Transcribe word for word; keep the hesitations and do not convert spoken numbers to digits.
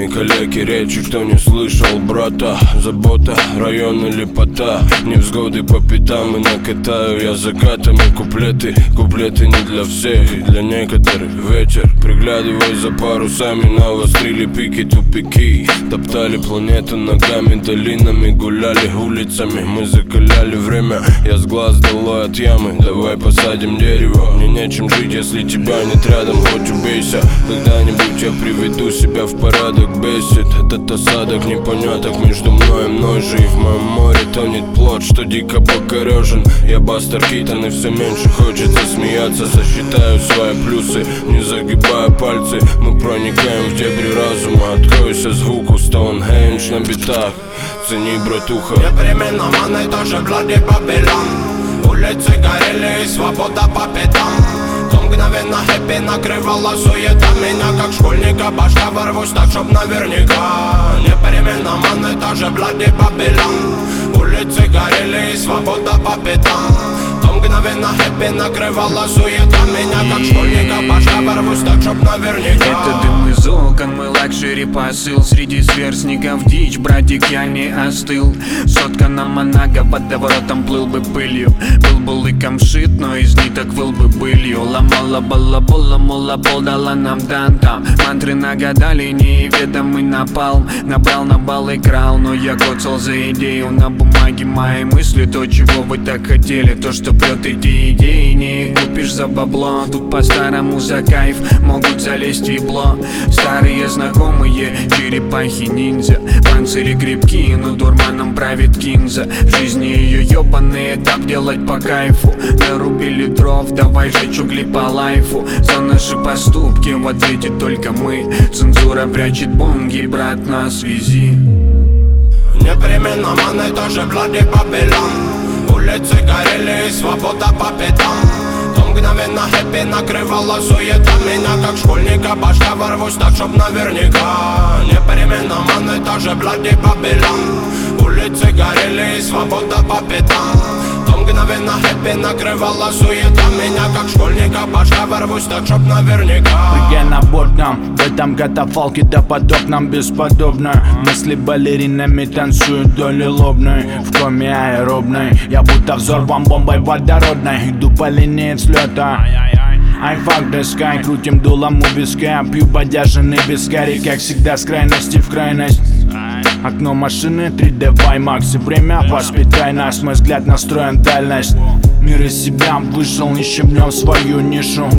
мои коллеги, речи, кто не слышал брата. Забота, район или пота, невзгоды по пятам и накатаю я закатами куплеты. Куплеты не для всех, для некоторых ветер. Приглядывай за парусами, навострили пики, тупики. Топтали планету ногами, долинами, гуляли улицами. Мы закаляли время, я с глаз долой от ямы. Давай посадим дерево, мне нечем жить, если тебя нет рядом. Хоть убейся, когда-нибудь я приведу себя в порядок. Бесит этот осадок непоняток между мной и мной же. И в моем море тонет плод, что дико покорежен. Я Бастер Китон, и все меньше хочется смеяться. Сосчитаю свои плюсы, не загибая пальцы. Мы проникаем в дебри разума. Откройся звуку, Стоунхендж на битах. Цени, братуха. Непременно маны тоже блади Бабилон. Улицы горели и свобода по пятам. То мгновенно хэппи накрывала суета меня, как школьника башка ворвусь так, чтоб наверняка. Непременно маны тоже блади Бабилон. Улицы горели и свобода по пятам. То мгновенно хэппи накрывала суета меня, как школьника башка ворвусь так, чтоб наверняка. Это дым из окон, мой лакшери посыл. Среди сверстников дичь, братик, я не остыл. Сотка на Монако, под доворотом плыл бы пылью. Был бы лыком шит, но из ниток выл бы былью. Ломала балабола, мола пол дала нам тантам. Мантры нагадали, неведомый напалм. Набрал на бал и крал, но я коцал за идею. На бумаге мои мысли, то, чего вы так хотели. То, что прет эти идеи, не купишь за бабло. Тут по-старому за кайф могут залезть в ебло. Старые знакомые, черепахи-ниндзя. Панцири крепкие, но дурманом правит кинза. В жизни ее ебаный этап делать по кайфу. Нарубили дров, давай жечь угли по лайфу. За наши поступки в ответе только мы. Цензура прячет бонги, брат, на связи. Непременно маны тоже блади Бабилон. Улицы горели и свобода по пятам. То мгновенно хэппи накрывала суета меня, как школьника башка ворвусь так, чтоб наверняка. Непременно маны тоже блади Бабилон. Улицы горели и свобода по пятам. То мгновенно хэппи накрывала суета меня, как школьника башка ворвусь так, чтоб наверняка. Прыгай на борт нам, в этом катафалке допотоп нам бесподобно. Мысли балеринами танцуют доли лобной. В коме аэробной, я будто взорван бомбой водородной. Иду по линии взлета. I fuck the sky, крутим дулом у виска. Пью бодяженный вискарь, как всегда с крайности в крайность. Окно машины три дэ в IMAX. И время воспитай нас, мой взгляд настроен дальность. Мир из себя вышел, ищем в нем свою нишу.